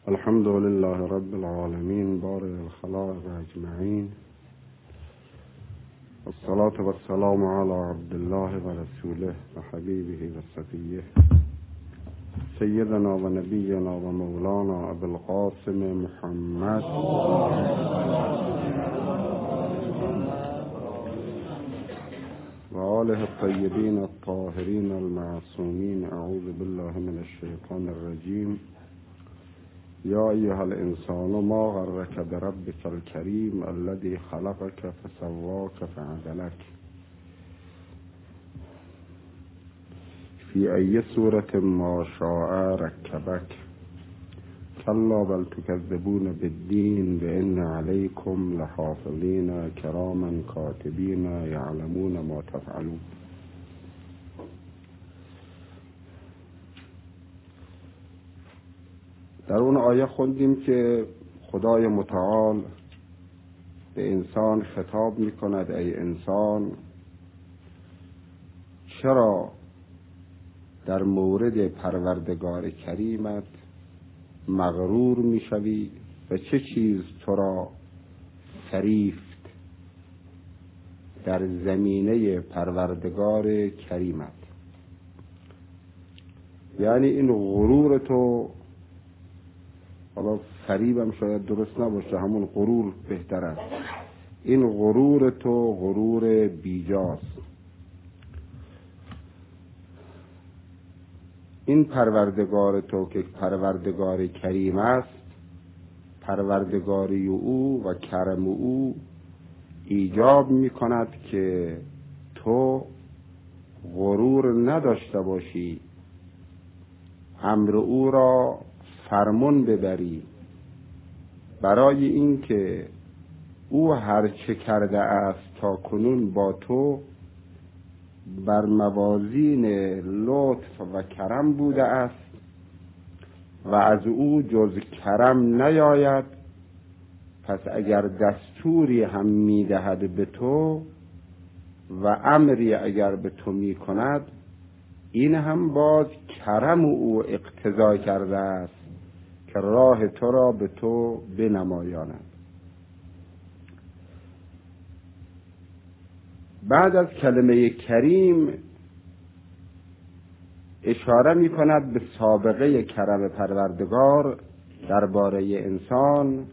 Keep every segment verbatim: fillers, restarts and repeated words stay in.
الحمد لله رب العالمين بارئ الخلائق اجمعین، والصلاة والسلام على عبد الله ورسوله وحبيبه وصفيه سيدنا ونبينا ومولانا ابو القاسم محمد وآله الطيبين الطاهرين المعصومين. اعوذ بالله من الشيطان الرجيم. يا أيها الإنسان ما غرك بربك الكريم الذي خلقك فسواك فعدلك في أي سورة ما شاء ركبك. كلا بل تكذبون بالدين بإن عليكم لحافظين كراما كاتبين يعلمون ما تفعلون. در اون آیه خوندیم که خدای متعال به انسان خطاب می کند: ای انسان، چرا در مورد پروردگار کریمت مغرور می شوی و چه چیز تو را فریفت در زمینه پروردگار کریمت؟ یعنی این غرور تو، حالا فریبم شاید درست نباشه، همون غرور بهتر است. این غرور تو غرور بیجاست. این پروردگار تو که پروردگار کریم است، پروردگاری او و کرم او ایجاب می کند که تو غرور نداشته باشی، امر او را فرمان ببری، برای اینکه او هر چه کرده است تا کنون با تو بر موازین لطف و کرم بوده است و از او جز کرم نیاید. پس اگر دستوری هم میدهد به تو و امری اگر به تو میکند، این هم باز کرم او اقتضا کرده است که راه تو را به تو بنمایاند. بعد از کلمه کریم اشاره می کند به سابقه کرم پروردگار درباره انسان.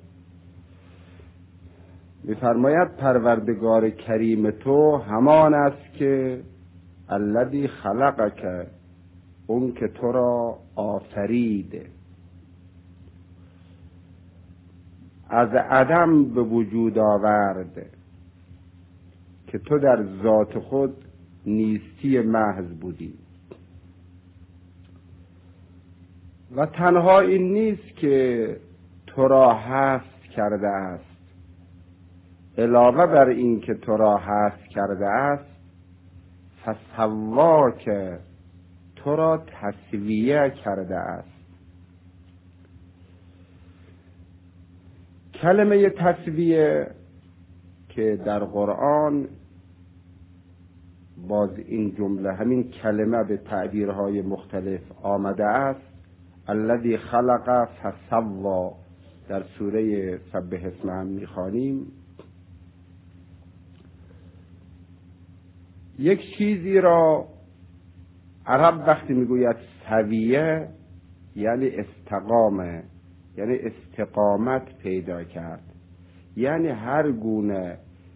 می فرماید پروردگار کریم تو همان است که الذی خلقک، اون که تو را آفرید، از عدم به وجود آورد، که تو در ذات خود نیستی محض بودی. و تنها این نیست که تو را هست کرده است، علاوه بر این که تو را هست کرده است، فسواک، تو را تسویه کرده است. کلمه تسویه که در قرآن باز این جمله همین کلمه به تعبیرهای مختلف آمده است. الذی خلق فسوا در سوره سبح اسمه هم میخوانیم. یک چیزی را عرب وقتی میگوید سویه یعنی استقامه، یعنی استقامت پیدا کرد، یعنی هر گونه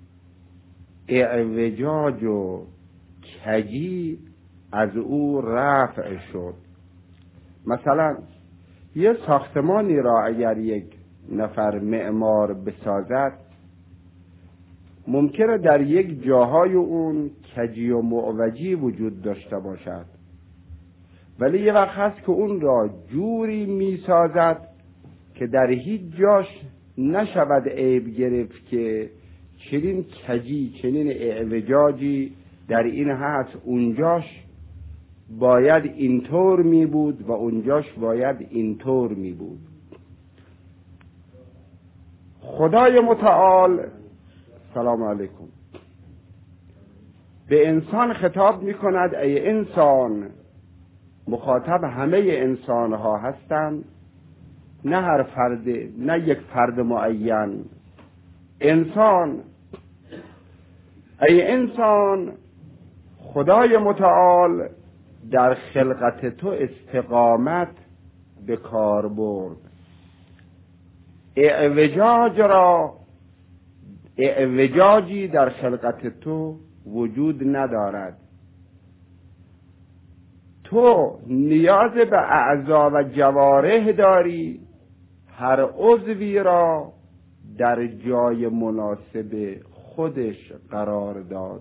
اعوجاج و کجی از او رفع شد. مثلا یه ساختمانی را اگر یک نفر معمار بسازد، ممکنه در یک جاهای اون کجی و معوجی وجود داشته باشد، ولی یه وقت هست که اون را جوری میسازد که در هیچ جاش نشود عیب گرفت که چنین کجی، چنین اعوجاجی در این هست، اونجاش باید اینطور می بود و اونجاش باید اینطور می بود. خدای متعال سلام علیکم به انسان خطاب می کند: ای انسان، مخاطب همه انسان ها هستند نه هر فرد، نه یک فرد معین. انسان، ای انسان، خدای متعال در خلقت تو استقامت به کار برد. اعوجاج را اعوجاجی در خلقت تو وجود ندارد. تو نیاز به اعضا و جوارح داری، هر عضوی را در جای مناسب خودش قرار داد.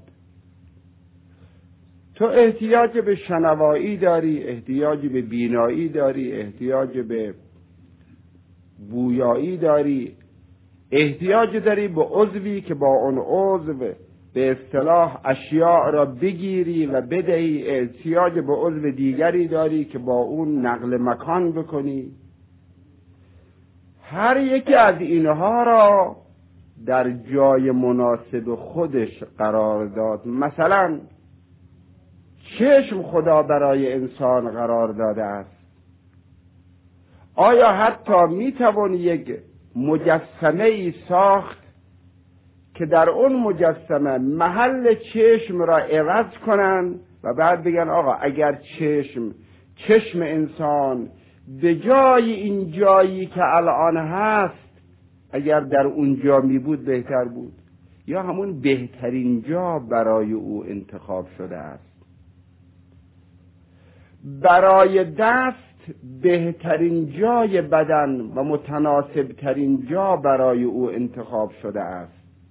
تو احتیاج به شنوایی داری، احتیاج به بینایی داری، احتیاج به بویایی داری، احتیاج داری به عضوی که با اون عضو به اصطلاح اشیاء را بگیری و بدهی، احتیاج به عضو دیگری داری که با اون نقل مکان بکنی. هر یکی از اینها را در جای مناسب خودش قرار داد. مثلا چشم خدا برای انسان قرار داده است. آیا حتی میتوان یک مجسمه ای ساخت که در اون مجسمه محل چشم را عوض کنن و بعد بگن آقا اگر چشم چشم انسان به جای این جایی که الان هست اگر در اون جا می بود بهتر بود، یا همون بهترین جا برای او انتخاب شده است. برای دست بهترین جای بدن و متناسب ترین جا برای او انتخاب شده است.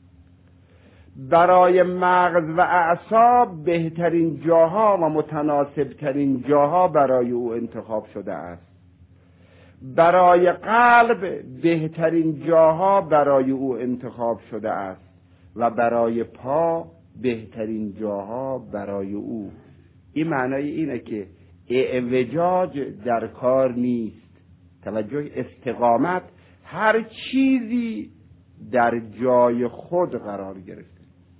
برای مغز و اعصاب بهترین جاها و متناسب ترین جاها برای او انتخاب شده است. برای قلب بهترین جاها برای او انتخاب شده است و برای پا بهترین جاها برای او. این معنای اینه که اعوجاج در کار نیست. توجه، استقامت، هر چیزی در جای خود قرار گرفته.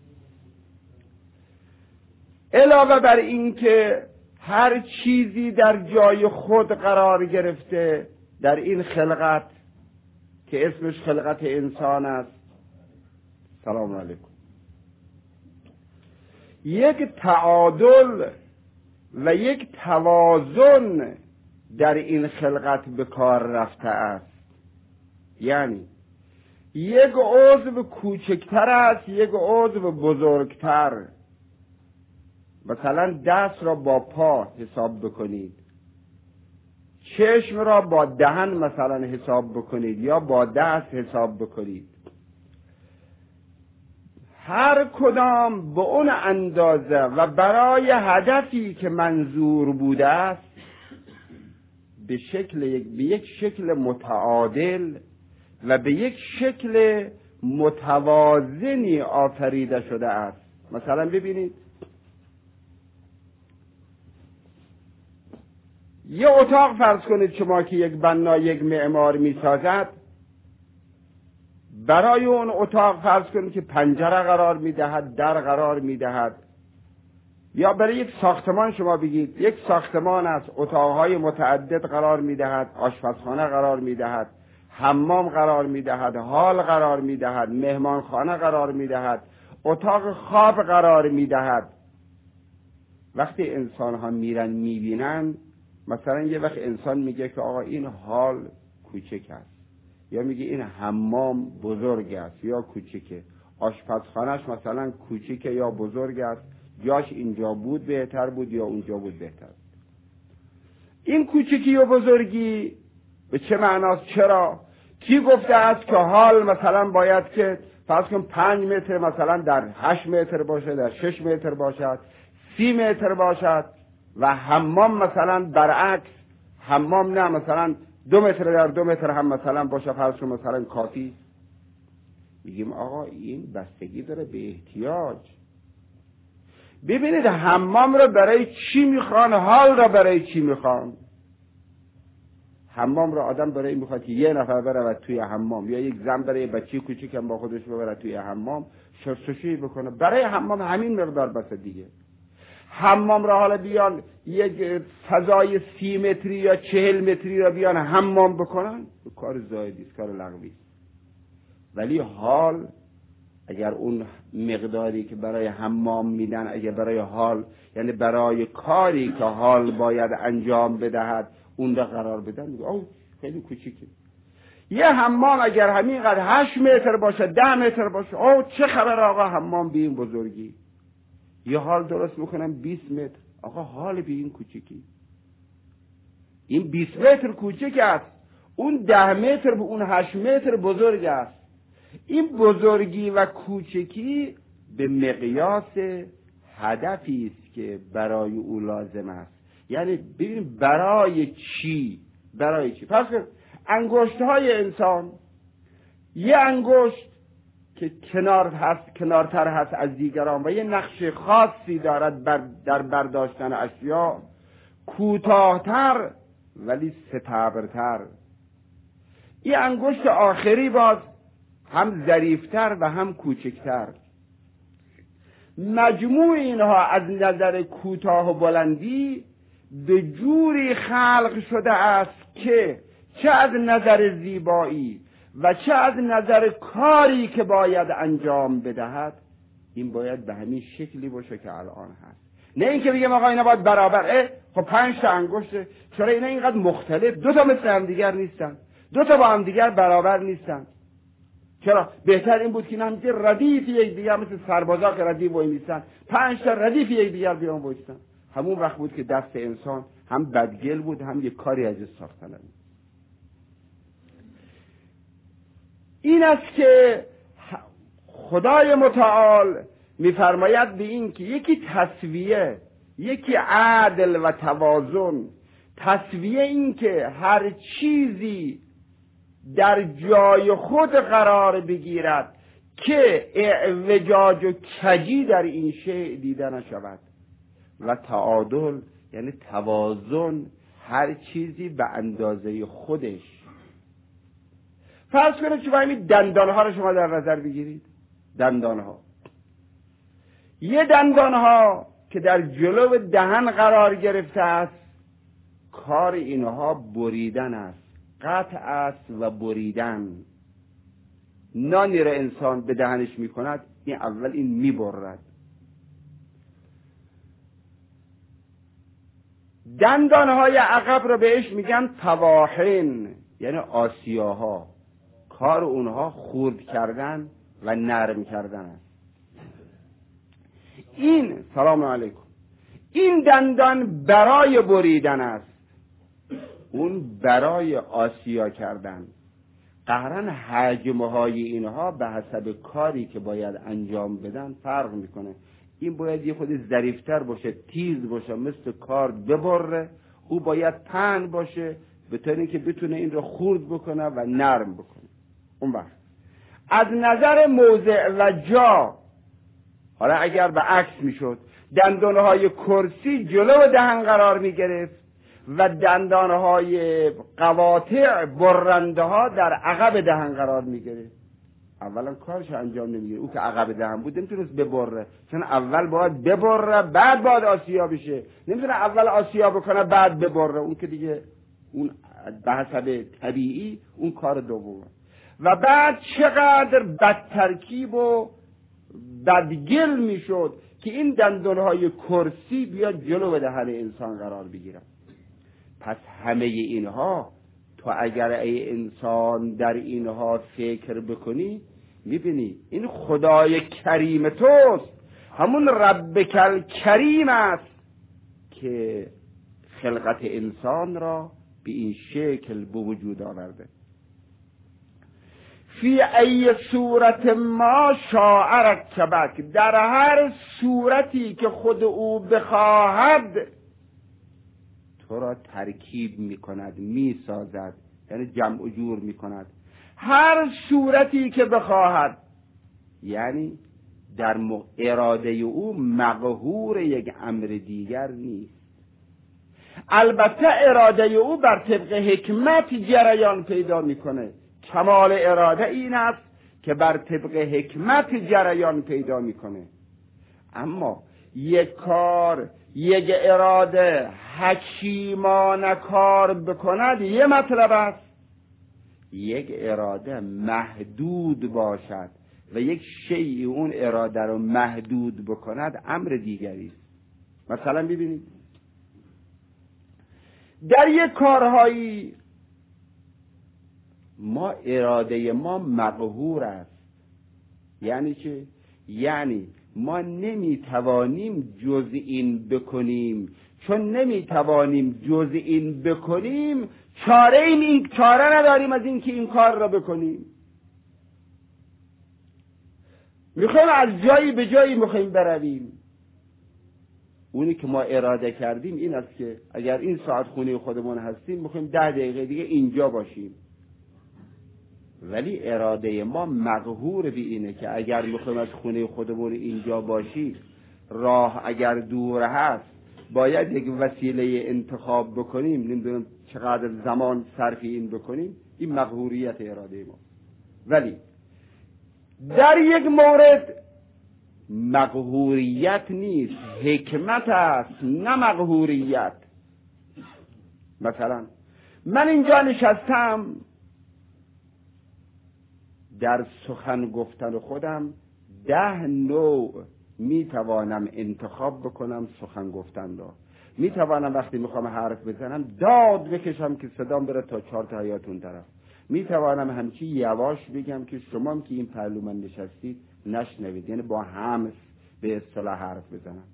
علاوه بر این که هر چیزی در جای خود قرار گرفته در این خلقت که اسمش خلقت انسان است، سلام علیکم، یک تعادل و یک توازن در این خلقت به کار رفته است. یعنی یک عضو کوچکتر است، یک عضو بزرگتر. مثلا دست را با پا حساب بکنید، چشم را با دهن مثلا حساب بکنید یا با دست حساب بکنید. هر کدام به اون اندازه و برای هدفی که منظور بوده است به شکل یک به یک شکل متعادل و به یک شکل متوازنی آفریده شده است. مثلا ببینید یه اتاق فرض کنید شما که یک بنا یک معمار میسازد، برای اون اتاق فرض کنید که پنجره قرار میدهد، در قرار میدهد. یا برای یک ساختمان شما بگید یک ساختمان است، اتاقهای متعدد قرار میدهد، آشپزخانه قرار میدهد، حمام قرار میدهد، هال قرار میدهد، مهمانخانه قرار میدهد، اتاق خواب قرار میدهد. وقتی انسان ها میرن میبینن، مثلا یه وقت انسان میگه که آقا این هال کوچک است، یا میگه این حمام بزرگ است یا کوچکه، آشپزخانهش مثلا کوچکه یا بزرگ است، جاش اینجا بود بهتر بود یا اونجا بود بهتر. این کوچکی و بزرگی به چه معناست؟ چرا؟ کی گفته است که هال مثلا باید که فرض کن پنج متر مثلا در هشت متر باشه، در شش متر باشد، سی متر باشد، و حمام مثلا برعکس، حمام نه مثلا دو متر در دو متر هم مثلا باشه، فرض کن مثلا کافی. میگیم آقا این بستگی داره به احتیاج. ببینید حمام رو برای چی میخوان، حال رو برای چی میخوان. حمام رو آدم برای میخواد که یه نفر بره توی حمام، یا یک زن برای بچه کوچیک هم با خودش ببره توی حمام شستشویی بکنه. برای حمام همین مقدار بس دیگه. حمام را حالا بیان یک فضای سی متری یا چهل متری را بیان حمام بکنن، کار زایدی است، کار لغوی است. ولی حال اگر اون مقداری که برای حمام میدن، اگر برای حال یعنی برای کاری که حال باید انجام بدهد اون را قرار بدن، میگه آو خیلی کوچیکه. یه حمام اگر همینقدر هشت متر باشه، ده متر باشه، آو چه خبر آقا حمام به این بزرگی. یه حال درست میکنم بیست متر، آقا حال به این کوچیکی. این بیست متر کوچیک است، اون ده متر به اون هشت متر بزرگ است. این بزرگی و کوچکی به مقیاس هدفی است که برای او لازم است. یعنی ببین برای چی؟ برای چی؟ پس انگشت‌های انسان، یه انگشت که کنار هست، کنارتر هست از دیگران و یه نقش خاصی دارد بر در برداشتن اشیا، کوتاه‌تر ولی ستبرتر. این انگشت آخری باز هم ظریفتر و هم کوچکتر. مجموع اینها از نظر کوتاه و بلندی به جوری خلق شده است که چه از نظر زیبایی و چه از نظر کاری که باید انجام بدهد این باید به همین شکلی باشه که الان هست. نه اینکه بگم آقا اینا باید برابر، اه خب پنج تا انگشته، چرا اینا اینقدر مختلف؟ دو تا مثل هم دیگر نیستن، دو تا با هم دیگر برابر نیستن. چرا؟ بهتر این بود که اینا همینجوری ردیف یک دیگر مثل سربازا که ردیف وای میستن، پنج تا ردیف یک دیگر بیان وایستن. همون وقت بود که دست انسان هم بدگل بود هم یک کاری از ساختن بود. این است که خدای متعال میفرماید به این که یکی تسویه، یکی عدل و توازن. تسویه این که هر چیزی در جای خود قرار بگیرد که اعوجاج و کجی در این شیء دیده نشود، و تعادل یعنی توازن، هر چیزی به اندازه خودش. فرض کنید که همین دندانها رو شما در نظر بگیرید. دندانها، یه دندانها که در جلو دهن قرار گرفته است، کار اینها بریدن است، قطع است و بریدن. نانی را انسان به دهنش میکند، این اول این میبرد. دندانهای عقب را بهش میگن طواحن، یعنی آسیاها. کار اونها خرد کردن و نرم کردن است. این سلام علیکم، این دندان برای بریدن است، اون برای آسیا کردن. قهرن حجمه های اینها به حسب کاری که باید انجام بدن فرق میکنه. این باید یه خود ظریفتر باشه، تیز باشه، مثل کارد ببره. او باید پهن باشه به طوری که بتونه این رو خرد بکنه و نرم بکنه. اون وقت از نظر موضع و جا، حالا اگر به عکس میشد، دندانهای کرسی جلو دهن قرار میگرفت و دندانهای قواطع برنده ها در عقب دهن قرار میگرفت. اولا کارش انجام نمیگیره. او که عقب دهن بود نمیتونست ببره، چون اول باید ببره بعد باید آسیا بشه. نمیتونه اول آسیا بکنه بعد ببره، اون که دیگه اون به حسب طبیعی اون کار دومه. و بعد چقدر بدترکیب و بدگل میشد که این دندانهای کرسی بیاد جلو دهن انسان قرار بگیرن. پس همه اینها تو اگر ای انسان در اینها فکر بکنی میبینی این خدای کریم توست، همون ربکل کریم است که خلقت انسان را به این شکل به وجود آورده. فی ای صورت ما شاء رکبک، در هر صورتی که خود او بخواهد تو را ترکیب میکند، میسازد، یعنی جمع و جور میکند. هر صورتی که بخواهد، یعنی در اراده او مقهور یک امر دیگر نیست. البته اراده او بر طبق حکمت جریان پیدا میکنه. کمال اراده این است که بر طبق حکمت جریان پیدا میکنه. اما یک کار یک اراده حکیمانه کار بکند یه مطلب است، یک اراده محدود باشد و یک شیء اون اراده رو محدود بکند امر دیگری است. مثلا ببینید در یک کارهایی ما اراده ما مقهور است. یعنی چه؟ یعنی ما نمیتوانیم جز این بکنیم، چون نمیتوانیم جز این بکنیم چاره این, این چاره نداریم از این که این کار را بکنیم. میخوایم از جایی به جایی میخوایم برویم، اونی که ما اراده کردیم این است که اگر این ساعت خونه خودمون هستیم میخوایم ده دقیقه دیگه اینجا باشیم، ولی اراده ما مقهور به اینه که اگر میخوایم از خونه خودمون اینجا باشیم، راه اگر دور هست باید یک وسیله انتخاب بکنیم، نمیدونم چقدر زمان صرف این بکنیم، این مقهوریت اراده ما. ولی در یک مورد مقهوریت نیست، حکمت است نه مقهوریت. مثلا من اینجا نشستم، در سخن گفتن خودم ده نوع میتوانم انتخاب بکنم سخن گفتن را. میتوانم وقتی میخوام حرف بزنم داد بکشم که صدام بره تا چهار تا حیاتون طرف. میتوانم همچی یواش بگم که شما هم که این پهلو من نشستید نشنوید، یعنی با همس به اصطلاح حرف بزنم.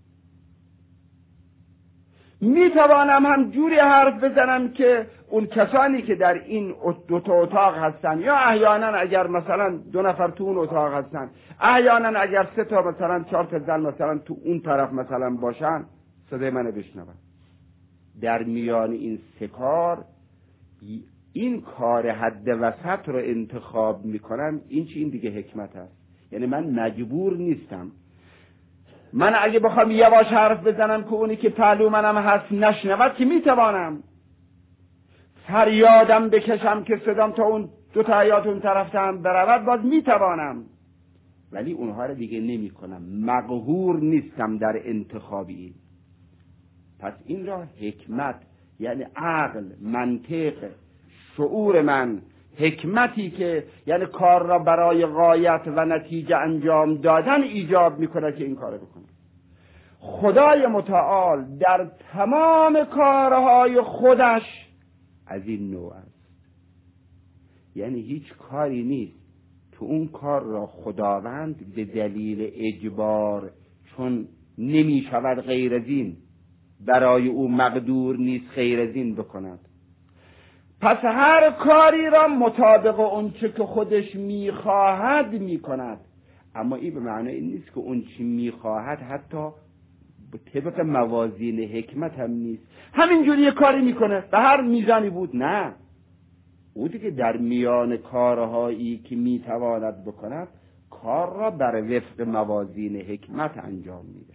میتوانم هم جوری حرف بزنم که اون کسانی که در این دو تا اتاق هستن، یا احیانا اگر مثلا دو نفر تو اون اتاق هستن، احیانا اگر سه تا مثلا چهار تا زن مثلا تو اون طرف مثلا باشن، صدای منو بشنون. در میان این سه کار این کار حد وسط رو انتخاب میکنم. این چی؟ این دیگه حکمت هست. یعنی من مجبور نیستم. من اگه بخوام یواش حرف بزنم که اونی که پهلو منم هست نشنود که میتوانم. فریادم بکشم که صدام تا اون دو تا حیات اون طرف هم برود، باز میتوانم. ولی اونها رو دیگه نمی کنم. مقهور نیستم در انتخاب این. پس این را حکمت، یعنی عقل، منطق، شعور من، حکمتی که یعنی کار را برای غایت و نتیجه انجام دادن ایجاب میکنه که این کار بکنه. خدای متعال در تمام کارهای خودش از این نوع است. یعنی هیچ کاری نیست که اون کار را خداوند به دلیل اجبار، چون نمی شود غیر از این، برای او مقدور نیست غیر از این بکند. پس هر کاری را مطابق اون چه که خودش میخواهد میکند. اما این به معنی این نیست که اون چی میخواهد حتی طبق موازین حکمت هم نیست. همینجوری یه کاری میکنه به هر میزانی بود. نه، او دیگه در میان کارهایی که میتواند بکند کار را بر وفق موازین حکمت انجام میده.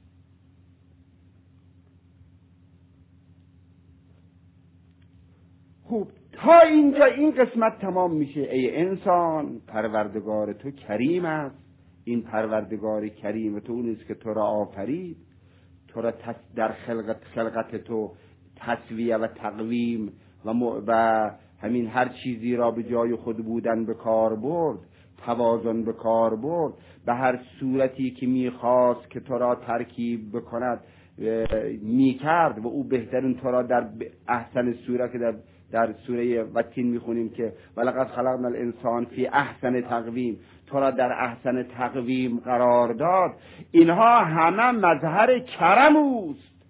خوب، تا اینجا این قسمت تمام میشه. ای انسان، پروردگار تو کریم است. این پروردگار کریم تو اونیست که تو را آفرید، تو را در خلقت خلقت تو تسویه و تقویم و, و همین هر چیزی را به جای خود بودن به کار برد، توازن به کار برد، به هر صورتی که میخواست که تو را ترکیب بکند میکرد و او بهترین تو را در احسن صورت که در در سوره وتین میخونیم که ولقد خلقنا الانسان فی احسن تقویم، تو را در احسن تقویم قرار داد. اینها همه مظهر کرم اوست.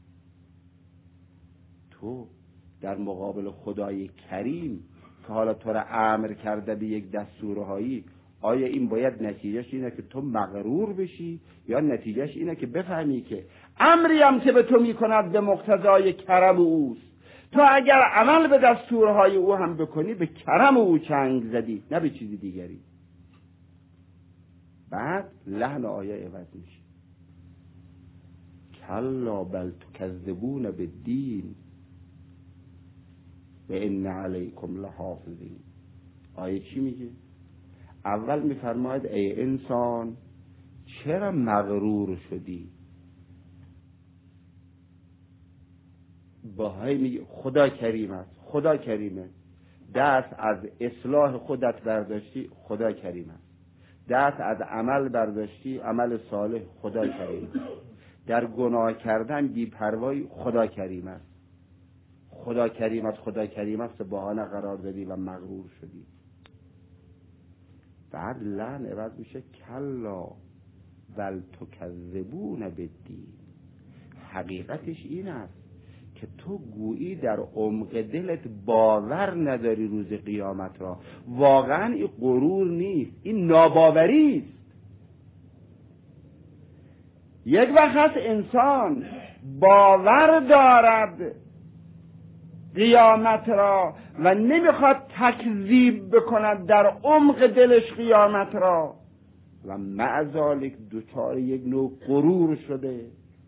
تو در مقابل خدای کریم که حالا تو را امر کرده به یک دستورهایی، آیا این باید نتیجهش اینه که تو مغرور بشی یا نتیجهش اینه که بفهمی که امری هم که به تو میکند به مقتضای کرم اوست؟ تو اگر عمل به دستورهای او هم بکنی به کرم او چنگ زدی، نه به چیزی دیگری. بعد لحن آیه عوض میشه. کلا بل تکذبون بالدین و ان علیکم لحافظین. آیه چی میگه؟ اول میفرماید ای انسان چرا مغرور شدی؟ باهایی میگه خدا کریم است، خدا کریمه. دست از اصلاح خودت برداشتی، خدا کریم است. دست از عمل برداشتی، عمل صالح، خدا کریم است. در گناه کردن بی پروایی، خدا کریم است. خدا کریم است، خدا کریم است، بهانه قرار دادی و مغرور شدی. بعد لعن عوض میشه کلا بل تکذبون بالدین. حقیقتش این است که تو گویی در عمق دلت باور نداری روز قیامت را. واقعا این غرور نیست، این ناباوری است. یک وقت هست انسان باور دارد قیامت را و نمیخواد تکذیب بکند در عمق دلش قیامت را و مع ذالک دوچار یک نوع غرور شده.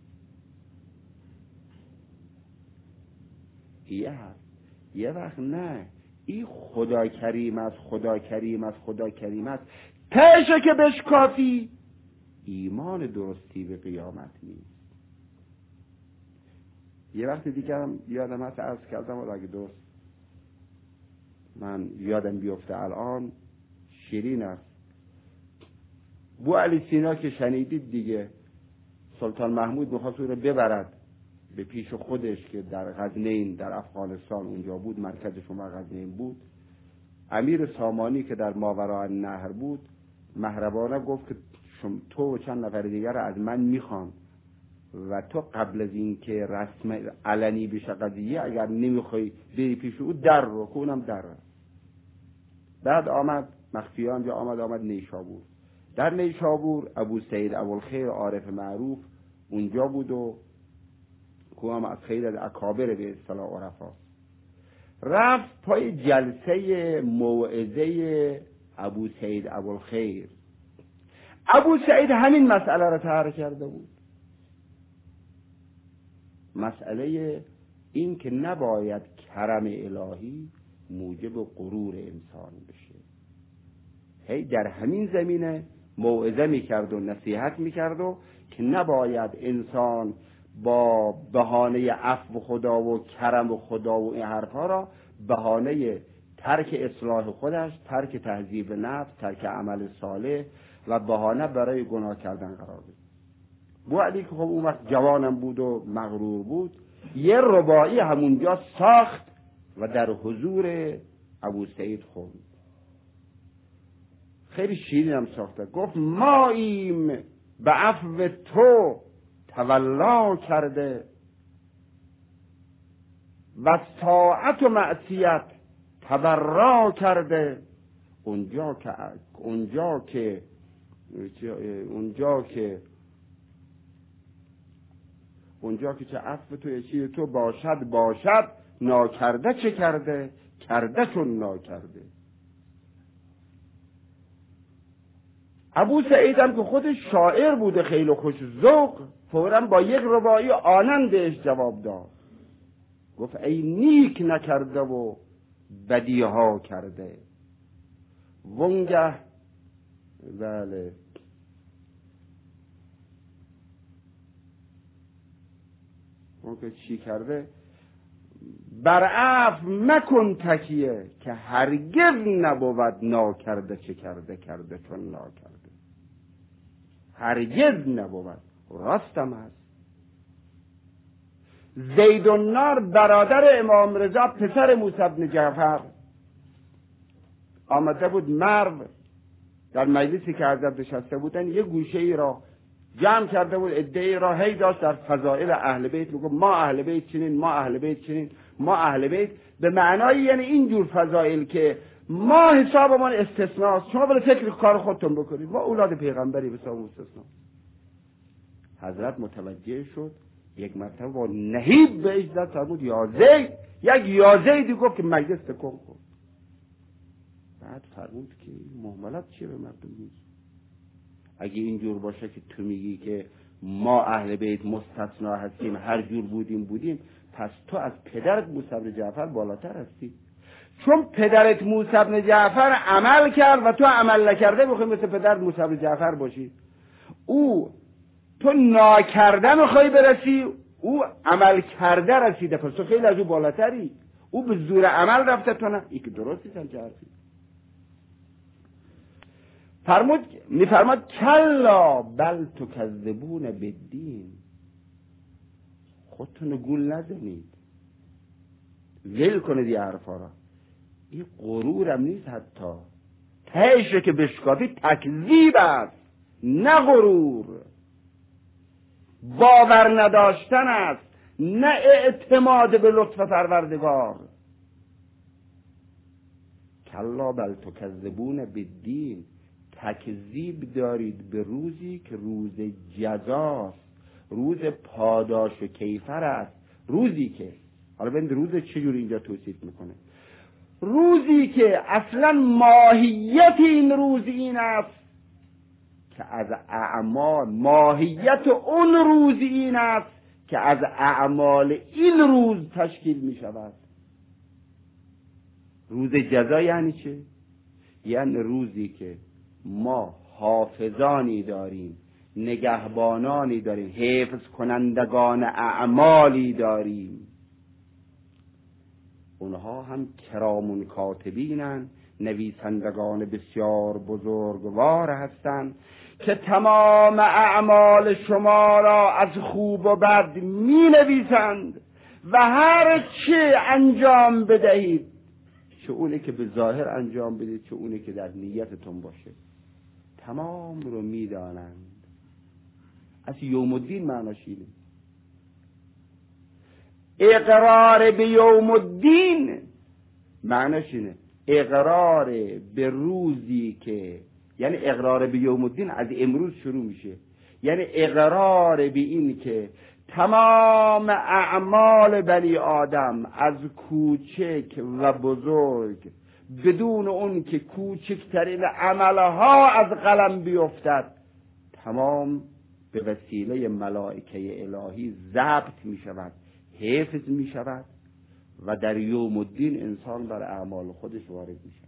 یه هست یه وقت نه، این خدا کریم است، خدا کریم است، خدا کریم است، تشه که بهش کافی ایمان درستی به قیامت نیست. یه وقت دیگه هم یادم هست عرض کردم و اگه درست من یادم بیفته الان شیرین است. بو علی سینا که شنیدید دیگه، سلطان محمود میخواست او رو ببرد به پیش خودش که در غزنین در افغانستان اونجا بود، مرکزشون در غزنین بود. امیر سامانی که در ماوراء النهر بود مهربانه گفت که تو و چند نفر دیگر از من میخوان و تو قبل از این که رسم علنی بشه قضیه اگر نمیخوای بری پیش او در رو که اونم در رو. بعد آمد مخفیان جا آمد آمد نیشابور. در نیشابور ابو سعید ابوالخیر عارف معروف اونجا بود و که هم از خیلی از اکابر به اصطلاح عرفا. رفت پای جلسه موعظه ابو سعید ابوالخیر. ابو سعید همین مسئله را طرح کرده بود، مسئله این که نباید کرم الهی موجب غرور انسان بشه. هی در همین زمینه موعظه میکرد و نصیحت میکرد و که نباید انسان با بهانه عفو خدا و کرم خدا و این حرفا را بهانه ترک اصلاح خودش، ترک تهذیب نفس، ترک عمل صالح و بهانه برای گناه کردن قرار بده. بو علی که خب اون وقت جوانم بود و مغرور بود، یه رباعی همونجا ساخت و در حضور ابو سعید خوند. خیلی شیرین هم ساخته. گفت ماییم به عفو تو تولا کرده و طاعت و معصیت تبرا کرده. اونجا که اونجا که اونجا که اونجا که چه عفو تو چی تو باشد باشد، ناکرده چه کرده کرده چون ناکرده. ابو سعید هم که خودش شاعر بوده خیلی خوش ذوق، فوراً با یک رباعی آنند بهش جواب داد. گفت ای نیک نکرده و بدیها کرده. وانگه بله اون که چی کرده؟ بر عفو مکن تکیه که هرگز نبود ناکرده چه کرده کرده چون ناکرده. هرگز نبود. راستم هست. زید النار برادر امام رضا پسر موسی بن جعفر آمده بود مرو، در مجلسی که حضرت نشسته بودن یه گوشه ای را جمع کرده بود، عده‌ای را هی داشت در فضائل اهل بیت میگه ما اهل بیت چنین، ما اهل بیت چنین، ما اهل بیت، به معنای یعنی اینجور فضائل که ما حسابمان استثناست، شما برای فکر کار خودتون بکنید، ما اولاد پیغمبری به حساب استثنا. حضرت متوجه شد، یک مرتبه با نهیب بهش زد فرمود یا زید، یک یا زیدی گفت که مجلس تکون کن. بعد فرمود که مهملت چیه به مردم نیست؟ اگه اینجور باشه که تو میگی که ما اهل بیت مستثنا هستیم، هر جور بودیم بودیم، پس تو از پدرت موسی بن جعفر بالاتر هستی، چون پدرت موسی بن جعفر عمل کرد و تو عمل نکرده، میخوای مثل پدرت موسی بن جعفر باشی. او تو ناکرده میخوای برسی، او عمل کرده رسیده، پس تو خیلی از او بالاتری. او به زور عمل رفته، تو نه. این که درستی سنچه حرفی. فرمود میفرماد کلا بل تکذبون بالدین، خودتون گول نزنید، ول کنید این حرفا را. این غرورم نیست، حتی تهش که بشکافی تکذیب است، نه غرور. باور نداشتن است، نه اعتماد به لطف پروردگار. کلا بل تکذبون بالدین، تکذیب دارید به روزی که روز جزاست، روز پاداش و کیفر است. روزی که، حالا ببین روز چجوری اینجا توصیف میکنه، روزی که اصلا ماهیت این روز این است که از اعمال، ماهیت اون روز این است که از اعمال این روز تشکیل می شود. روز جزا یعنی چه؟ یعنی روزی که ما حافظانی داریم، نگهبانانی داریم، حفظ کنندگان اعمالی داریم. اونها هم کرامون کاتبینن، نویسندگان بسیار بزرگوار هستند که تمام اعمال شما را از خوب و بد می نویسند و هر چه انجام بدهید، چه اونه که به ظاهر انجام بدید، چه اونه که در نیتتون باشه، تمام رو می دانند. از یوم الدین معناش اینه. اقرار به یوم الدین معناش اینه، اقرار به روزی که، یعنی اقرار به یوم الدین از امروز شروع میشه، یعنی اقرار به این که تمام اعمال بنی آدم از کوچک و بزرگ، بدون اون که کوچکترین عملها از قلم بیفتد، تمام به وسیله ملائکه الهی ضبط می شود، حفظ می شود و در یوم الدین انسان بر اعمال خودش وارد می شود.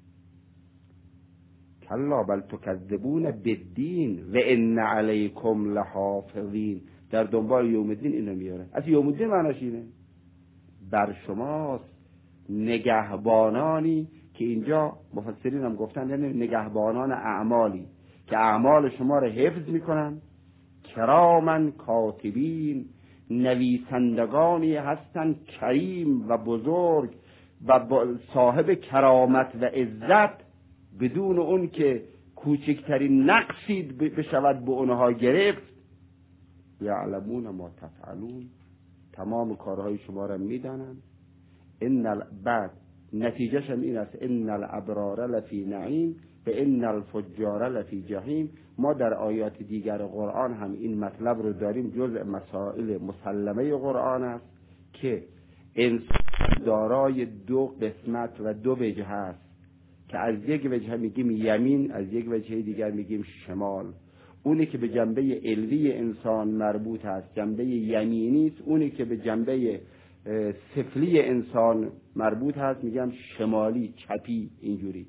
کلا بل تکذبون بالدین و ان علیکم لحافظین. در دنبال یوم الدین اینو میاره. از یوم الدین معناش اینه، بر شماست نگهبانانی که اینجا مفسرین هم گفتن یعنی نگهبانان اعمالی که اعمال شما رو حفظ میکنن، کرامن کاتبین، نویسندگانی هستند کریم و بزرگ و صاحب کرامت و عزت، بدون اون که کوچکترین نقصی بشود به اونها گرفت. یعلمون ما تفعلون، تمام کارهای شما را میدانند. ان بعد نتیجهش هم این است، ان الابرار لفی نعیم و ان الفجار لفی جحیم. ما در آیات دیگر قرآن هم این مطلب رو داریم، جزء مسائل مسلمه قرآن است که انسان دارای دو قسمت و دو وجه است که از یک وجه میگیم یمین، از یک وجه دیگر میگیم شمال. اونی که به جنبه علوی انسان مربوط است جنبه یمینی است، اونی که به جنبه سفلی انسان مربوط هست میگم شمالی، چپی. اینجوری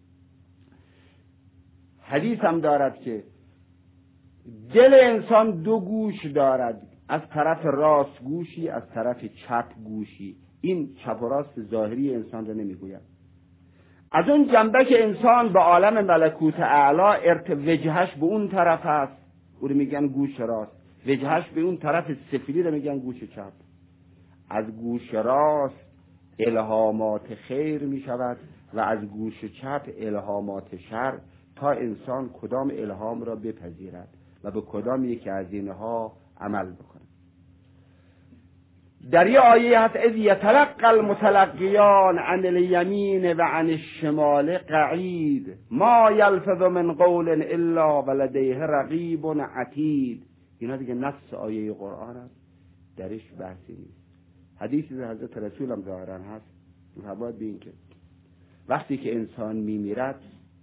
حدیث هم دارد که دل انسان دو گوش دارد، از طرف راست گوشی، از طرف چپ گوشی. این چپ و راست ظاهری انسان رو نمیگوید. از اون جنبه که انسان به عالم ملکوت اعلی ارت وجهش به اون طرف است، اون رو میگن گوش راست، وجهش به اون طرف سفلی رو میگن گوش چپ. از گوش راست الهامات خیر می شود و از گوش چپ الهامات شر، تا انسان کدام الهام را بپذیرد و به کدام یکی از اینها عمل بکنه. در یه آیه هست اذ یتلقى المتلقیان عن الیمین و عن الشمال قعید ما یلفظ من قول الا ولدیه رقیب عتید. اینا دیگه نص آیه قرآن است، درش بحثی نیست. حدیثی از حضرت رسول هم ظاهرا هست، محبت به این که وقتی که انسان میمیرد،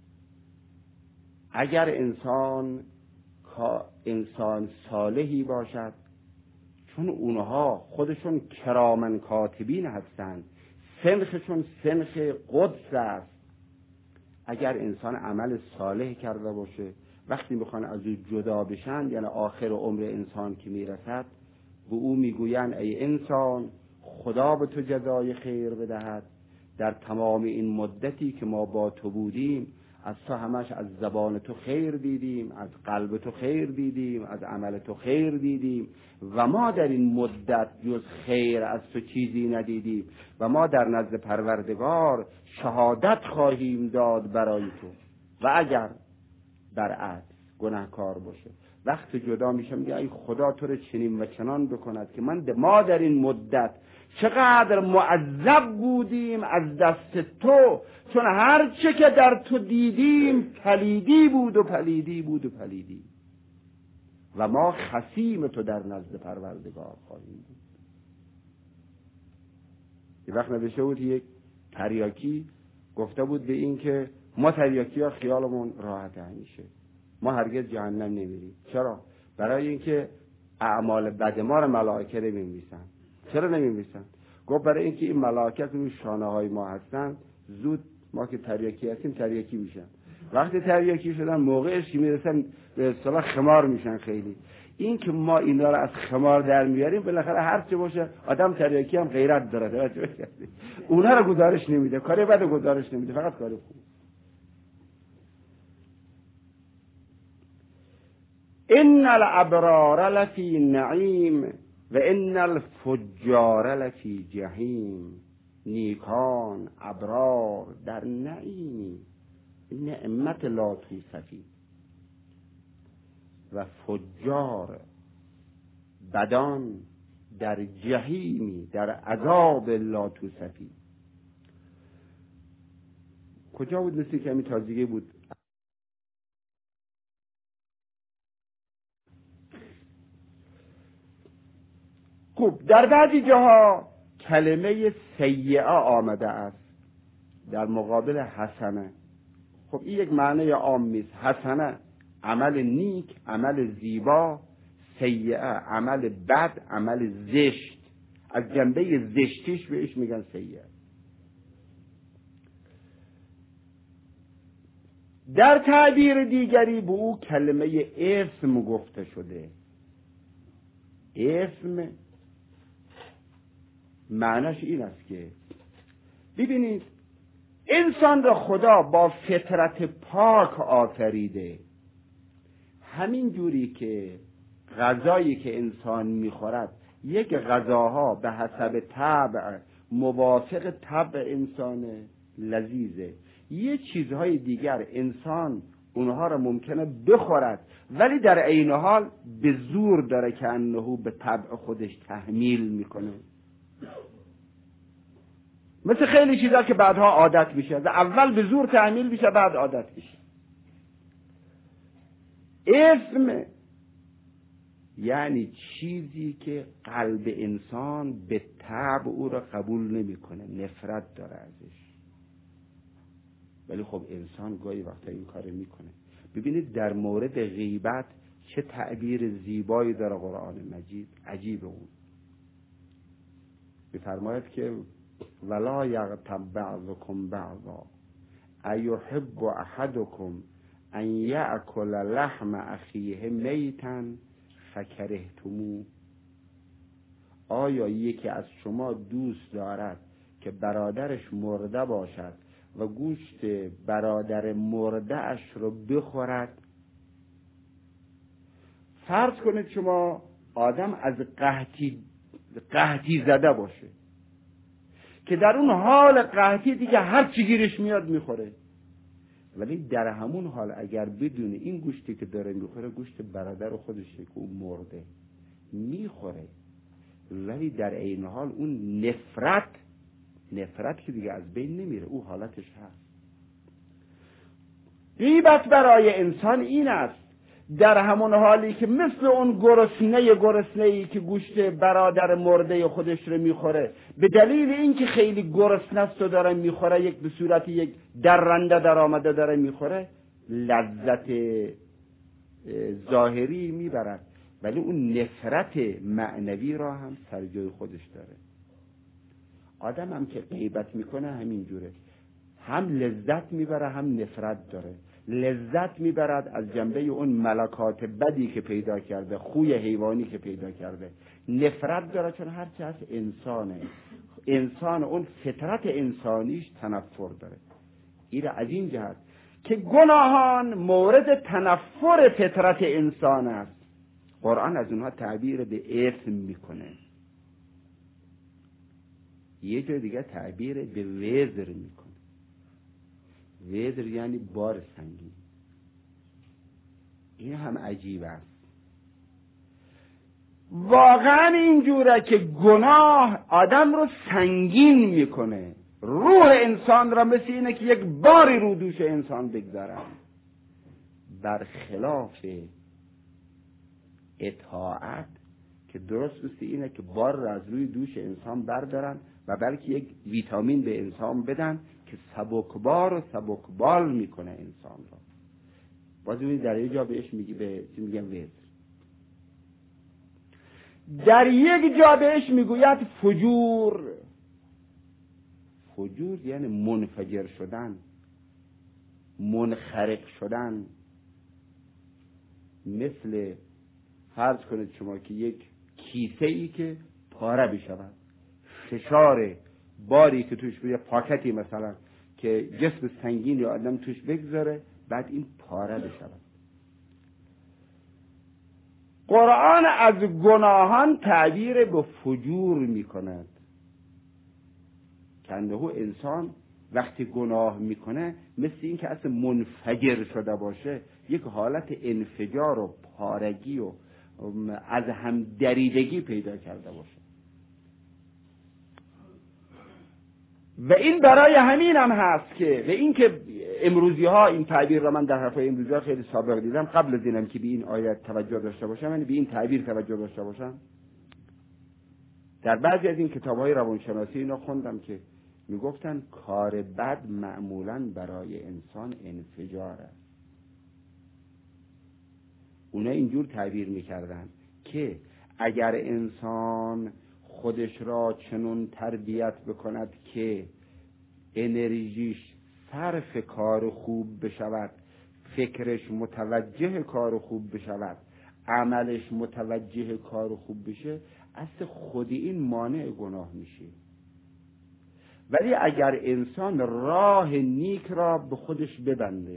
اگر انسان انسان صالحی باشد، چون اونها خودشون کرامن کاتبین هستند، سنخشون سنخ قدس است، اگر انسان عمل صالح کرده باشه، وقتی میخوان از او جدا بشن، یعنی آخر عمر انسان که میرسد، به او میگویند ای انسان خدا به تو جزای خیر بدهد، در تمام این مدتی که ما با تو بودیم از تو همش از زبان تو خیر دیدیم، از قلب تو خیر دیدیم، از عمل تو خیر دیدیم و ما در این مدت جز خیر از تو چیزی ندیدیم و ما در نزد پروردگار شهادت خواهیم داد برای تو. و اگر برعکس گناهکار باشه وقت جدا میشه میگه ای خدا تو رو چنین و چنان بکند که من ما در این مدت چقدر معذب بودیم از دست تو، چون هر چه که در تو دیدیم پلیدی بود و پلیدی بود و پلیدی و ما خصیم تو در نزد پروردگار خواهیم بود. یه وقت نوشته بود یک تریاکی گفته بود به این که ما تریاکی ها خیالمون راحت همیشه، ما هرگز جهنم نمیریم. چرا؟ برای اینکه اعمال بد ما رو ملائکه نمی‌نویسن. چرا نمی‌نویسن؟ گفت برای اینکه این ملائکه روی شانه های ما هستن، زود ما که تریاکی هستیم تریاکی میشن. وقتی تریاکی شدن موقعش که میرسن به اصطلاح خمار میشن. خیلی این که ما اینا رو از خمار در میاریم بالاخره هر چه باشه آدم تریاکی هم غیرت داره، توجه کردید؟ اونا رو گزارش نمیده، کاری بد گزارش نمیده، فقط کاری خوب. ان الابرار لفی نعیم و ان الفجار لفی جهیم. نیکان ابرار در نعیمی، نعمت لا توصفی، و فجار بدان در جهیمی، در عذاب لا توصفی. کجا بود؟ مثل که همین تازگی بود. خب در بعضی جاها کلمه سیئه آمده است در مقابل حسنه. خب این یک معنی عام نیست. حسنه عمل نیک، عمل زیبا، سیئه عمل بد، عمل زشت. از جنبه زشتیش بهش میگن سیئه. در تعبیر دیگری به او کلمه اسم گفته شده. اسم معناش این است که ببینید انسان را خدا با فطرت پاک آفریده. همین جوری که غذایی که انسان میخورد یک غذاها به حسب طبع موافق طبع انسان لذیذه، یه چیزهای دیگر انسان اونها را ممکنه بخورد ولی در عین حال به زور داره که انه به طبع خودش تحمیل میکنه. مثل خیلی چیزا که بعدها عادت میشه، اول به زور تحمیل میشه بعد عادت میشه. اسم یعنی چیزی که قلب انسان به طبع او را قبول نمیکنه، نفرت داره ازش، ولی خب انسان گاهی وقتا این کار میکنه. ببینید در مورد غیبت چه تعبیر زیبایی داره قرآن مجید، عجیب. اون بفرماید که ولا یغتب بعضکم بعضا ایحب احدکم ان یأکل لحم اخیه میتا فکرهتموه. آیا یکی از شما دوست دارد که برادرش مرده باشد و گوشت برادر مرده اش رو بخورد؟ فرض کنید شما آدم از قحطی قحطی زده باشه که در اون حال قحطی دیگه هر چی گیرش میاد میخوره، ولی در همون حال اگر بدونه این گوشتی که داره میخوره گوشت برادر خودشه که اون مرده، میخوره، ولی در این حال اون نفرت نفرت که دیگه از بین نمیره، او حالتش هست. غیبت برای انسان این است در همون حالی که مثل اون گرسنه گرسنه‌ای که گوشت برادر مرده خودش رو میخوره، به دلیل اینکه خیلی گرسنه است و داره میخوره، یک به صورت یک درنده در آمده داره میخوره، لذت ظاهری میبرد، ولی اون نفرت معنوی را هم سر جای خودش داره. آدم هم که غیبت میکنه همین جوره، هم لذت میبره هم نفرت داره. لذت میبرد از جنبه اون ملکات بدی که پیدا کرده، خوی حیوانی که پیدا کرده. نفرت داره چون هرچی هست انسانه، انسان اون فطرت انسانیش تنفر داره. این از این جهت که گناهان مورد تنفر فطرت انسان است، قرآن از اونها تعبیر به اثم میکنه. یه جای دیگه تعبیر به وزر میکنه. وزر یعنی بار سنگین. این هم عجیب است. واقعا اینجوره که گناه آدم رو سنگین میکنه، روح انسان را مثل اینه که یک باری رو دوش انسان بگذارن. برخلاف اطاعت که درست مثل اینه که بار را از روی دوش انسان بردارن و بلکه یک ویتامین به انسان بدن که سبکبار و سبکبال میکنه انسان را. باز این در یه جا بهش میگی به چی میگن وزر. در یک جا بهش میگوید فجور. فجور یعنی منفجر شدن، منخرق شدن. مثل فرض کنید شما که یک کیسه ای که پاره بشود، فشار باری که توش بیه، پاکتی مثلا که جسم سنگین یا آدم توش بگذاره، بعد این پاره بشود. قرآن از گناهان تعبیر به فجور می کند که انه انسان وقتی گناه میکنه مثل این که اصلا منفجر شده باشه، یک حالت انفجار و پارگی و از هم دریدگی پیدا کرده باشه. و این برای همین هم هست که و این که امروزی ها این تعبیر را من در حرفای امروزی ها خیلی سابق دیدم، قبل از اینم که به این آیت توجه داشته باشم، یعنی به این تعبیر توجه داشته باشم. در بعضی از این کتاب های روانشناسی اینا خوندم که میگفتن کار بد معمولاً برای انسان انفجار است. اونا اینجور تعبیر میکردن که اگر انسان خودش را چنون تربیت بکند که انرژیش صرف کار خوب بشود، فکرش متوجه کار خوب بشود، عملش متوجه کار خوب بشه، اصل خودی این مانع گناه میشه. ولی اگر انسان راه نیک را به خودش ببنده،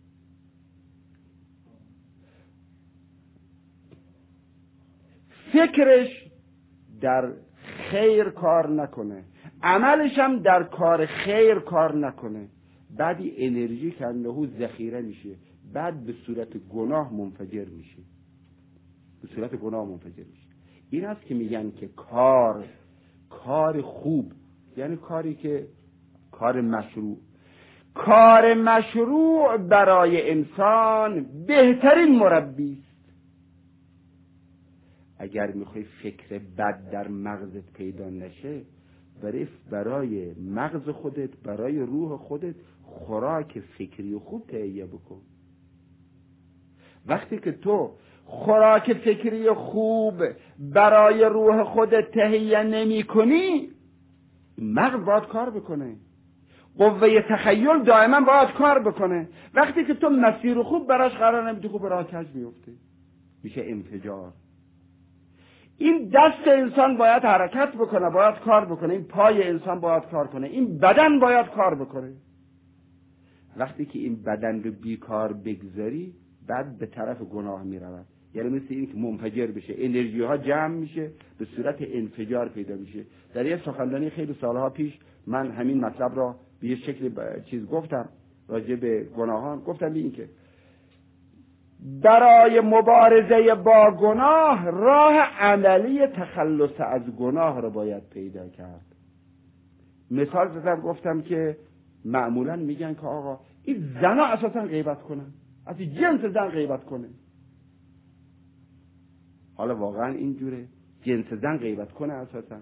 فکرش در خیر کار نکنه، عملش هم در کار خیر کار نکنه، بعدی انرژی که اندهو ذخیره میشه، بعد به صورت گناه منفجر میشه، به صورت گناه منفجر میشه. این است که میگن که کار کار خوب یعنی کاری که کار مشروع، کار مشروع برای انسان بهترین مربی است. اگر میخوای فکر بد در مغزت پیدا نشه، برای برای مغز خودت، برای روح خودت خوراک فکری خوب تهیه بکن. وقتی که تو خوراک فکری خوب برای روح خودت تهیه نمی کنی، مغز باید کار بکنه، قوه تخیل دائما باید کار بکنه. وقتی که تو مسیر خوب براش قرار نمیدی، خوب راه کج میفته، میشه انفجار. این دست انسان باید حرکت بکنه، باید کار بکنه، این پای انسان باید کار کنه، این بدن باید کار بکنه. وقتی که این بدن رو بیکار بگذاری، بعد به طرف گناه میرود. یعنی مثل این که منفجر بشه، انرژی ها جمع میشه، به صورت انفجار پیدا میشه. در یه سخنرانی خیلی سالها پیش من همین مطلب را به یه شکل چیز گفتم راجع به گناهان. گفتم این که برای مبارزه با گناه راه عملی تخلص از گناه رو باید پیدا کرد. مثال زدم، گفتم که معمولا میگن که آقا این زنا اساسا غیبت کنن، از جنس زن غیبت کنه. حالا واقعا اینجوره؟ جنس زن غیبت کنه اساسا؟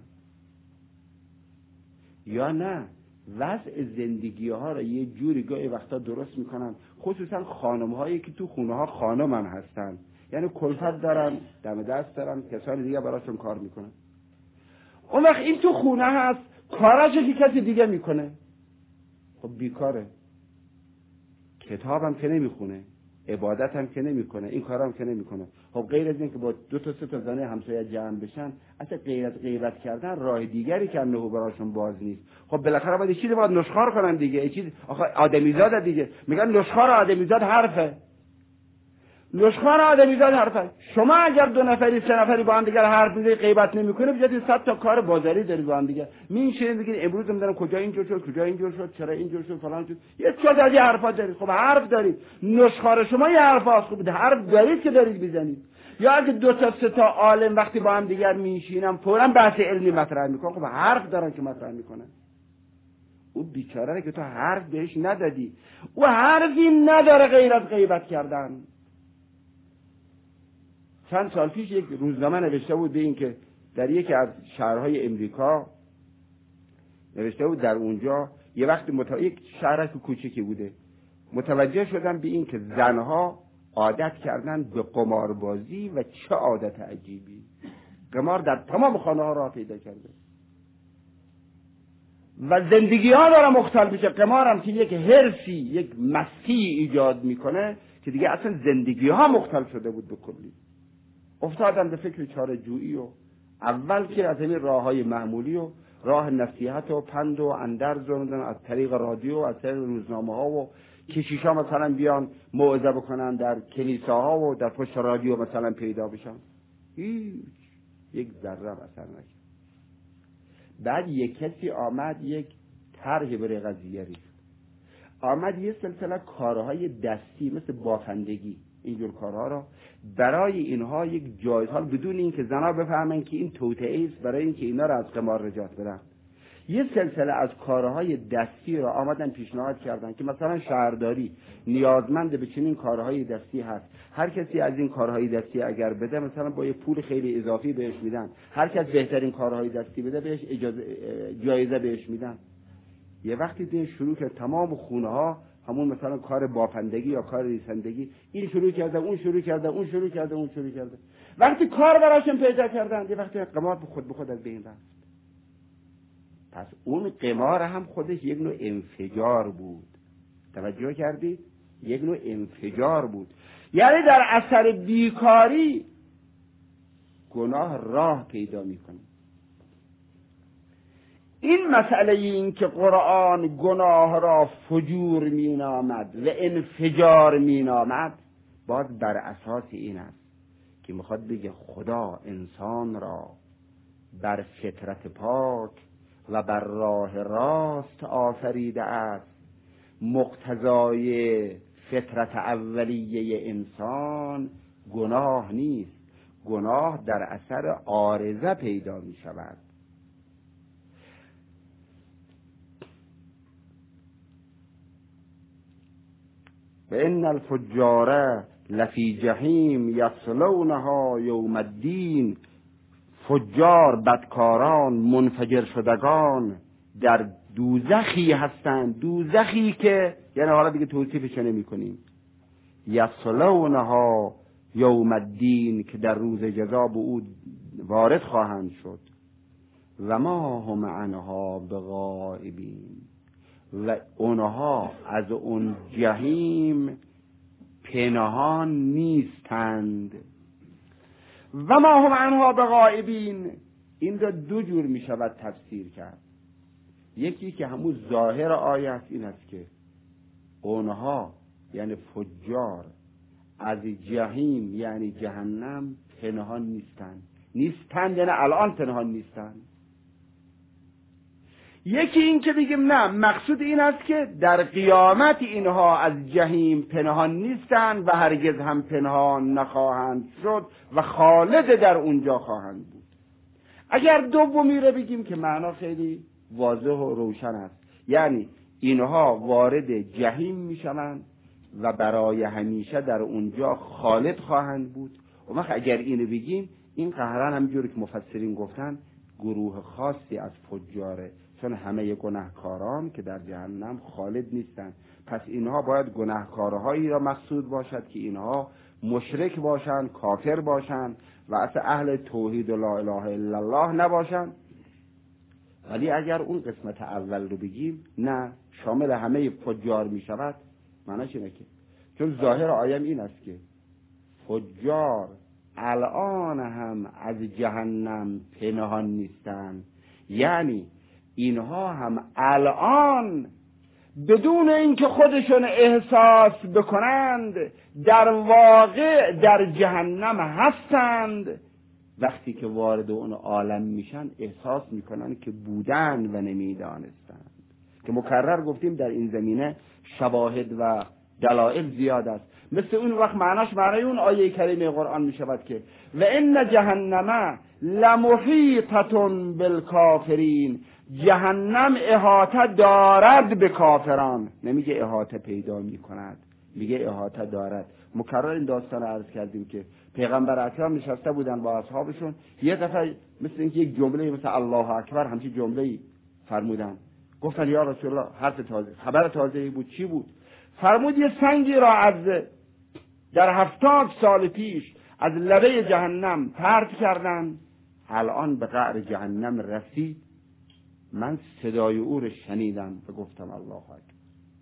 یا نه وضع زندگی ها را یه جوری گاهی وقتا درست میکنن، خصوصا خانم هایی که تو خونه ها خانم هم هستن، یعنی کلفت دارن، دم دست دارن، کسانی دیگه براشون کار میکنن. اون وقت این تو خونه هست، کاراش که کسی دیگه میکنه. خب بیکاره، کتابم که نمیخونه، عبادت هم که نمیکنه، این کارام که نمیکنه. خب غیر از این که با دو تا سه تا زنه همسایه جمع بشن، اصلا غیر از غیبت کردن راه دیگری که انه براشون باز نیست. خب بالاخره باید چیزی باید نشخوار کنن دیگه، چیز آخه آدمیزاده دیگه. میگن نشخوار آدمیزاد حرفه، نشخوار آدمیزاد حرفه. شما اگر دو نفری سه نفری با هم دیگه حرف میزنید غیبت نمیکنه، بجد صد تا کار بازاری دارید با هم دیگه. میشه دیگه امروز میذارم کجا اینجور شد، کجا اینجور شد، چرا اینجور شد، فلان شد، یه چه از حرفا دارید. خب حرف دارید، نشخوار شما یه حرفاست. خب حرف دارید که دارید میزنید. یا اگه دو تا سه تا عالم وقتی با هم دیگه میشینن فوراً بحث علمی مطرح میکنن، خب حرف دارن که مطرح میکنن. او بیچاره که تو حرف بهش ندادی، او حرفی نداره غیر از غیبت کردن. چند سال پیش یک روزنامه نوشته بود به این که در یکی از شهرهای امریکا نوشته بود در اونجا یه وقت مت... یک شهر که کوچیکی بوده، متوجه شدن به این که زنها عادت کردن به قماربازی و چه عادت عجیبی. قمار در تمام خانه ها راه پیدا کرده و زندگی ها داره مختل میشه. قمار هم که یک هرسی، یک مستی ایجاد میکنه که دیگه اصلا زندگی ها مختل شده بود به کلی. افتادن به فکر چاره جویی و اول که از این راه های معمولی و راه نصیحت و پند و اندرز و از طریق رادیو، از طریق روزنامه ها و کشیشا مثلا بیان موعظه بکنن در کلیساها و در پشت رادیو مثلا پیدا بشن، هیچ یک ذره اثر نکرد. بعد یک کسی آمد یک طرح برای قضیه ریخت، آمد یه سلسله کارهای دستی مثل بافندگی اینجور کارها را برای اینها یک جایز حال بدون اینکه زنا بفهمن که این توطئه است، برای اینکه اینا را از قمار نجات بدن، یه سلسله از کارهای دستی را آمدن پیشنهاد کردن که مثلا شهرداری نیازمند به چنین کارهای دستی هست، هر کسی از این کارهای دستی اگر بده مثلا با یه پول خیلی اضافی بهش میدن، هر کس بهترین کارهای دستی بده بهش اجازه جایزه بهش میدن. یه وقتی دیگه شروع کرد تمام خونه ها همون مثلا کار بافندگی یا کار ریسندگی، این شروع کرده، اون شروع کرده، اون شروع کرده، اون شروع کرده. وقتی کار براشون پیدا کردن، یه وقتی قمار به خود به خود از بین رفت. پس اون قمار هم خودش یک نوع انفجار بود. توجه کردید؟ یک نوع انفجار بود. یعنی در اثر بیکاری گناه راه پیدا میکنه. این مسئله این که قرآن گناه را فجور مینامد و انفجار مینامد باز بر اساس این است که میخواد بگه خدا انسان را بر فطرت پاک و بر راه راست آفریده است. مقتضای فطرت اولیه انسان گناه نیست، گناه در اثر عارضه پیدا می شود. و ان الفجار لفی جهیم یصلونها یوم الدین. فجار بدکاران منفجر شدگان در دوزخی هستند، دوزخی که یعنی حالا دیگه توصیفش نمی کنیم. یصلونها یوم الدین که در روز جزا به او وارد خواهند شد. و ما هم عنها بغائبین، و اونها از اون جهیم پنهان نیستند. و ما هم عنها بغائبین، این را دو جور می شود تفسیر کرد. یکی که همون ظاهر آیه این است که اونها یعنی فجار از جهیم یعنی جهنم پنهان نیستند. نیستند یعنی الان پنهان نیستند. یکی این که بگیم نه، مقصود این است که در قیامت اینها از جهیم پنهان نیستند و هرگز هم پنهان نخواهند شد و خالد در اونجا خواهند بود. اگر دومی رو بگیم که معنا خیلی واضح و روشن است، یعنی اینها وارد جهیم میشوند و برای همیشه در اونجا خالد خواهند بود. و وقت اگر اینو بگیم، این قهرن همینجوری که مفسرین گفتن گروه خاصی از فجاره، چون همه گناهکاران که در جهنم خالد نیستند. پس اینها باید گناهکارهایی را مقصود باشد که اینها مشرک باشند، کافر باشند و اصلا اهل توحید و لا اله الا الله نباشند ولی اگر اون قسمت اول رو بگیم نه شامل همه فجار می شود، معناش اینه که چون ظاهر آیه این است که فجار الان هم از جهنم پنهان نیستند، یعنی اینها هم الان بدون اینکه خودشون احساس بکنند در واقع در جهنم هستند. وقتی که وارد اون عالم میشن احساس میکنن که بودن و نمیدانستند، که مکرر گفتیم در این زمینه شواهد و دلائل زیاد است. مثل اون وقت معناش معنی اون آیه کریمه قرآن میشود که و ان جهنم لمحیطة بالکافرین، جهنم احاطه دارد به کافران، نمیگه احاطه پیدا میکند، میگه احاطه دارد. مکرر این داستان عرض کردیم که پیغمبر اکرم نشسته بودن با اصحابشون، یه دفعه مثل اینکه یک جمله مثل الله اکبر همچین جمله‌ای فرمودن، گفتن یا رسول الله حرف تازه، خبر تازه‌ای بود. چی بود؟ فرمود یه سنگی را از در هفتاد سال پیش از لبه جهنم پرت کردن، الان به قعر جهنم رسید، من صدای او رو شنیدم و گفتم الله اکبر.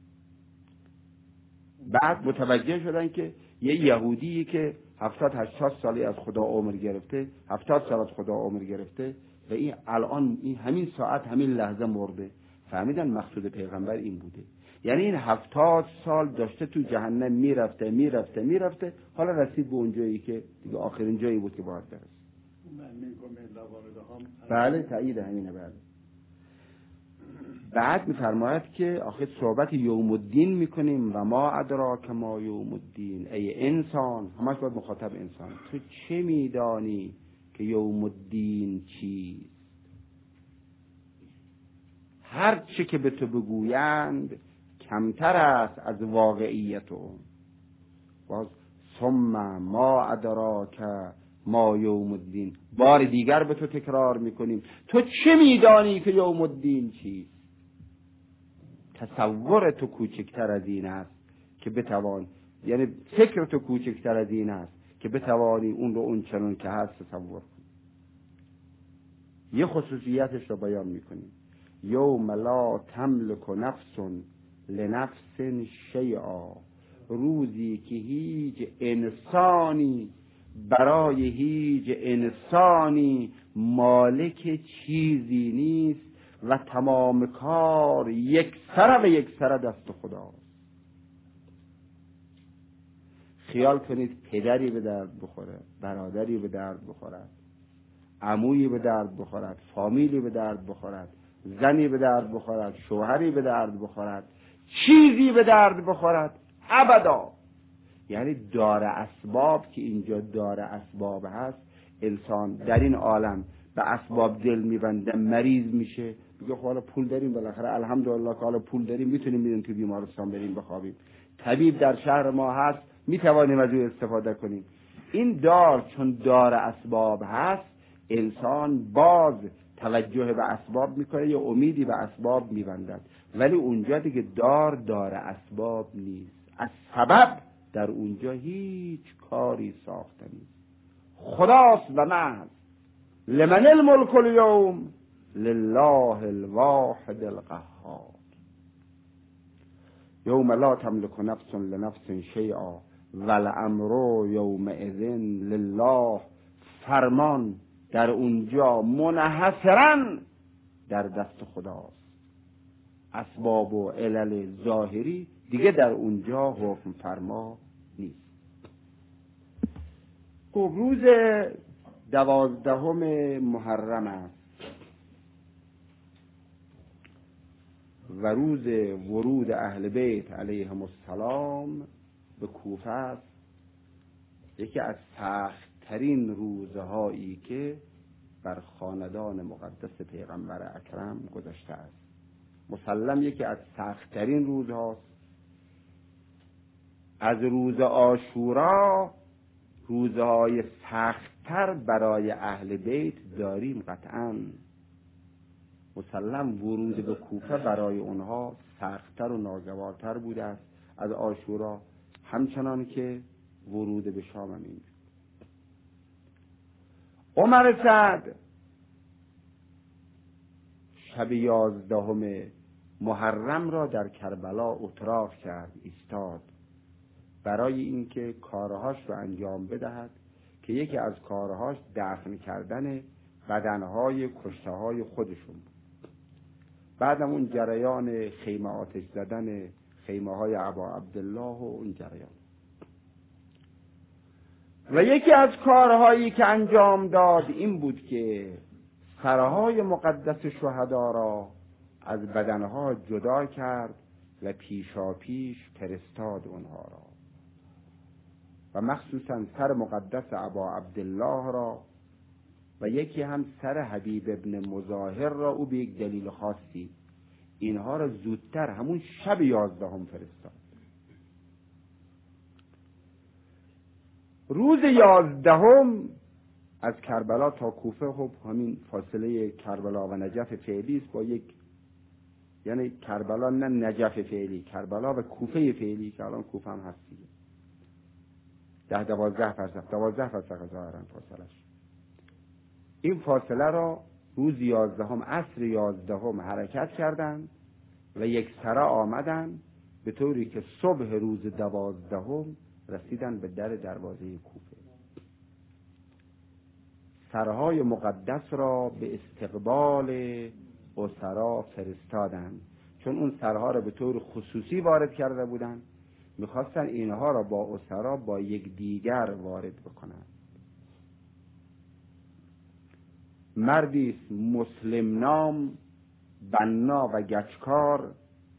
بعد متوجه شدن که یه یهودی که هفتاد هشتاد سالی از خدا عمر گرفته، هفتاد سال از خدا عمر گرفته و این الان این همین ساعت همین لحظه مرده، فهمیدن مقصود پیغمبر این بوده. یعنی این هفتاد سال داشته تو جهنم میرفته میرفته میرفته، حالا رسید به اون جایی که دیگه آخرین جایی بود که باید برسه. بله تایید همینه. بله. بعد میفرماید که آخر صحبت یوم الدین میکنیم و ما ادراک ما یوم الدین، ای انسان، همش باید مخاطب انسان، تو چه میدانی که یوم الدین چیست؟ هر چه که به تو بگویند کمتر است از واقعیت اون. باز ثم ما ادراک ما یوم الدین، بار دیگر به تو تکرار میکنیم تو چه میدانی که یوم الدین چیست؟ تصور تو کوچکتر از این است که بتوان، یعنی فکر تو کوچکتر از این است که بتوانی اون رو اون چنان که هست تصور کنی. یه خصوصیتش رو بیان میکنیم، یوم لا تملک نفس لنفس شیئا، روزی که هیچ انسانی برای هیچ انسانی مالک چیزی نیست و تمام کار یک سره و یک سره دست خداست. خیال کنید پدری به درد بخوره، برادری به درد بخورد، عمویی به درد بخورد، فامیلی به درد بخورد، زنی به درد بخورد، شوهری به درد بخورد، چیزی به درد بخورد، ابدا. یعنی دار اسباب که اینجا دار اسباب هست، انسان در این عالم به اسباب دل میبنده، مریض میشه، میگه خب حالا پول داریم بالاخره الحمدلله که حالا پول داریم میتونیم بریم تو بیمارستان بریم بخوابیم، طبیب در شهر ما هست میتوانیم از او استفاده کنیم. این دار چون دار اسباب هست، انسان باز توجه به اسباب میکنه یا امیدی به اسباب میبندد، ولی اونجا دیگه دار دار اسباب نیست، از سبب در اونجا هیچ کاری ساخته نیست، خداست و محض. لمن الملک اليوم لله الواحد القهار. یوم لا تملک نفس لنفس شیئا والامر یومئذ لله، فرمان در اونجا منحصرا در دست خداست، اسباب و علل ظاهری دیگه در اونجا حکم فرما نیست. خب روز دوازدهم محرم است و روز ورود اهل بیت علیهم السلام به کوفه است. یکی از سخت‌ترین روزهایی که بر خاندان مقدس پیغمبر اکرم گذشته است. مسلم یکی از سخت‌ترین روزهاست. از روز عاشورا روزهای سخت‌تر برای اهل بیت داریم قطعاً. مسلم ورود به کوفه برای اونها سخت‌تر و ناگوارتر بوده است از عاشورا، همچنان که ورود به شام هم اینجور. عمر سعد شب یازدهم محرم را در کربلا اتراق کرد، ایستاد برای اینکه کارهاش رو انجام بدهد که یکی از کارهاش دفن کردن بدنهای کشته‌های خودشون بود. بعدم اون جریان خیمه آتش زدن خیمه های ابا عبدالله و اون جریان. و یکی از کارهایی که انجام داد این بود که سرهای مقدس شهدا را از بدنها جدا کرد و پیشا پیش فرستاد اونها را و مخصوصا سر مقدس ابا عبدالله را و یکی هم سر حبیب ابن مظاهر را او به یک دلیل خاصی اینها را زودتر همون شب یازدهم فرستاد. روز یازدهم از کربلا تا کوفه، خب همین فاصله کربلا و نجف فعلی است، با یک یعنی کربلا نه نجف فعلی، کربلا و کوفه فعلی که الان کوفه هم هست دیگه، ده دوازده فرسخ دوازده فرسخ ظاهرا فاصلش. این فاصله را روز یازدهم عصر یازدهم حرکت کردند و یک سره آمدن به طوری که صبح روز دوازدهم رسیدن به در دروازه کوفه. سرهای مقدس را به استقبال اسرا فرستادند، چون اون سرها را به طور خصوصی وارد کرده بودند، میخواستن اینها را با اسرا با یک دیگر وارد بکنند. مردی مسلم نام، بنا و گچکار،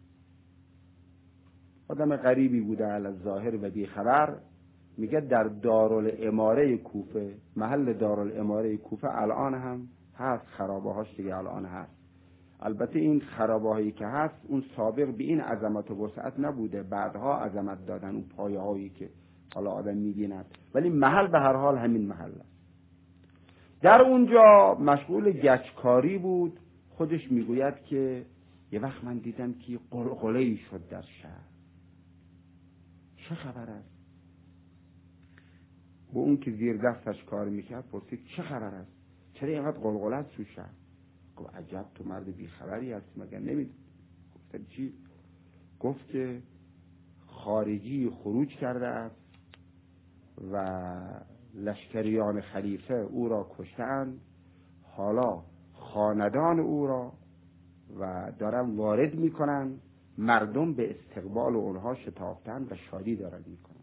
آدم غریبی بوده علی ظاهر و بی خبر، میگه در دارالاماره کوفه، محل دارالاماره کوفه الان هم هست، خرابه هاش دیگه الان هست. البته این خرابه هایی که هست اون سابق به این عظمت و وسعت نبوده، بعدها عظمت دادن اون پایه هایی که حالا آدم میبیند، ولی محل به هر حال همین محل است. در اونجا مشغول گچکاری بود. خودش میگوید که یه وقت من دیدم که قلقله‌ای شد در شهر. چه خبر است؟ با اون که زیر دستش کار میکرد پرسید چه خبر است؟ چرا اینقدر قلقله است تو شهر؟ گفت عجب تو مرد بیخبری هستی، مگر نمیدونی؟ گفتم چی؟ گفت که خارجی خروج کرده است و لشکریان خلیفه او را کشتند، حالا خاندان او را و دارن وارد میکنن، مردم به استقبال اونها شتافتن و شادی دارن میکنن.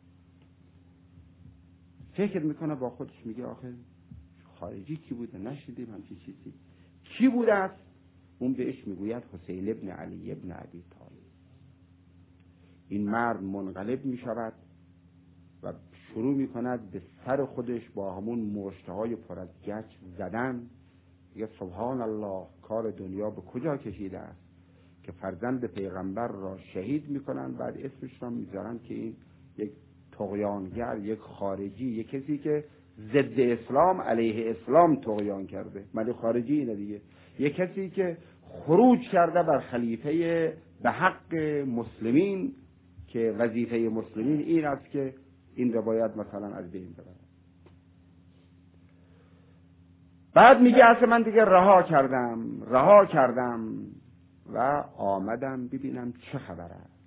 فکر میکنه با خودش، میگه آخه خارجی کی بوده؟ نشیدیم همچی چیزی. کی بوده است؟ اون بهش میگوید حسین ابن علی ابن ابی طالب. این مرد منقلب میشود و شروع میکند به سر خودش با همون مشتهای پر از گچ زدن. میگه سبحان الله، کار دنیا به کجا کشیده است که فرزند پیغمبر را شهید میکنن، بعد اسمش را میذارن که این یک طغیانگر، یک خارجی، یک کسی که ضد اسلام علیه اسلام طغیان کرده. ملی خارجی اینه دیگه، یک کسی که خروج کرده بر خلیفه به حق مسلمین که وظیفه مسلمین این است که این را باید مثلا از بین ببرن. بعد میگه اصلا من دیگه رها کردم رها کردم و آمدم ببینم چه خبر است.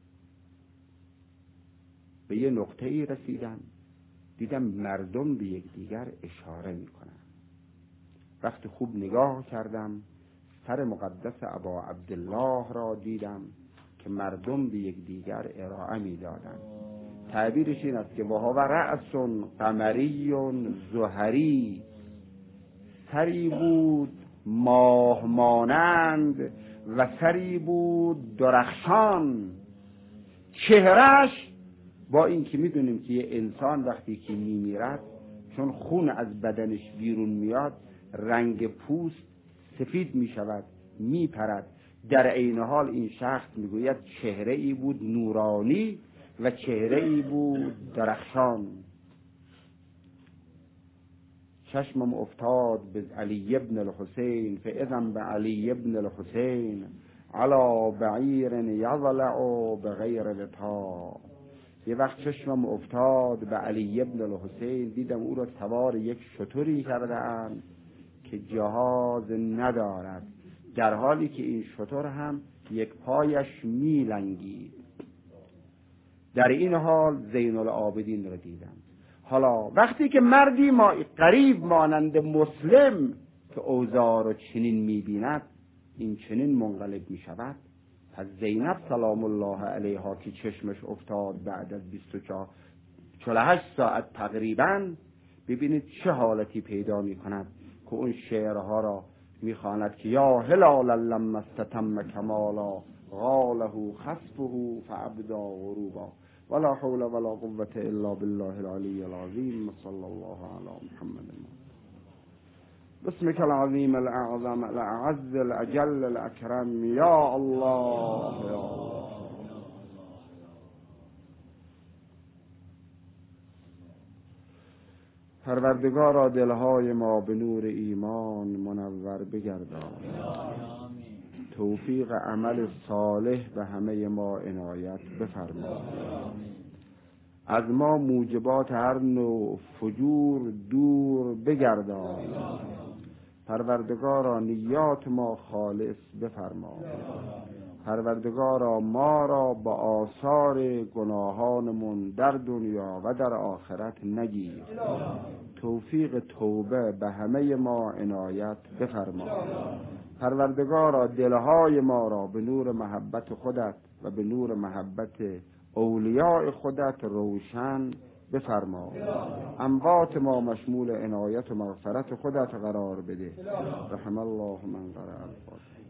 به یه نقطه ای رسیدم، دیدم مردم به یک دیگر اشاره میکنن. وقتی خوب نگاه کردم سر مقدس ابا عبدالله را دیدم که مردم به یک دیگر ارائه میدادن. تعبیرش این است که وهو رأس قمری زهری، سری بود ماه مانند و سری بود درخشان. چهرش، با این که میدونیم که یه انسان وقتی که میمیرد چون خون از بدنش بیرون میاد رنگ پوست سفید میشود، میپرد، در عین حال این شخص میگوید چهره ای بود نورانی و چهره ای بود درخشان. چشمم افتاد به علی ابن الحسین، فاذن به علی ابن الحسین علی بعیر یضلع بغیر لطا. یه وقت چشمم افتاد به علی ابن الحسین، دیدم او را سوار یک شتری کرده اند که جهاز ندارد در حالی که این شتر هم یک پایش میلنگید. در این حال زین العابدین را دیدم. حالا وقتی که مردی ما غریب مانند مسلم که اوضاع را چنین میبیند، این چنین منقلب میشود، پس زینب سلام الله علیها که چشمش افتاد بعد از بیست و چهار هشت ساعت تقریبا، ببینید چه حالتی پیدا میکند که اون شعرها را میخواند که یا هلالا لما استتم کمالا غاله خسفه فابدا غروبا ولا حول ولا قوة الا بالله العلی العظیم صلی الله علی محمد. بسمك العظیم الاعظم الاعز الاجل الاکرم یا الله یا الله. پروردگارا دلهای ما به نور ایمان منور بگردان، توفیق عمل صالح به همه ما عنایت بفرما، از ما موجبات هر نوع فجور دور بگردان. پروردگارا نیات ما خالص بفرما، پروردگارا ما را با آثار گناهانمون در دنیا و در آخرت نگیر، توفیق توبه به همه ما عنایت بفرما. پروردگارا دلهای ما را به نور محبت خودت و به نور محبت اولیاء خودت روشن بفرما، اموات ما مشمول عنایت و مغفرت خودت قرار بده. رحم الله من قرأ الفاتحه.